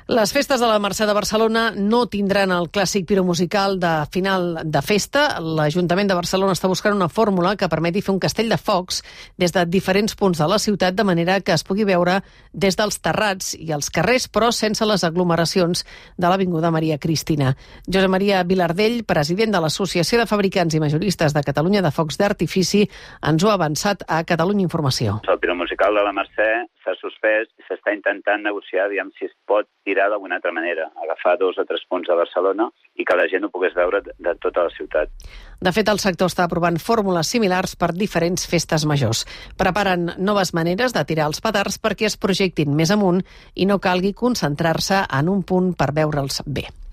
Les festes de la Mercè de Barcelona no tindran el clàssic piromusical de final de festa. L'Ajuntament de Barcelona està buscant una fórmula que permeti fer un castell de focs des de diferents punts de la ciutat, de manera que es pugui veure des dels terrats i els carrers, però sense les aglomeracions de l'Avinguda Maria Cristina. Josep Maria Vilardell, president de l'Associació de Fabricants i Majoristes de Catalunya de Focs d'Artifici, ens ho ha avançat a Catalunya Informació. El piromusical de la Mercè s'ha suspès i s'està intentant negociar, aviam si es pot tirar d'alguna altra manera, agafar 2 o 3 punts de Barcelona i que la gent ho pogués veure de tota la ciutat. De fet, el sector està aprovant fórmules similars per diferents festes majors. Preparen noves maneres de tirar els petards perquè es projectin més amunt i no calgui concentrar-se en un punt per veure'ls bé.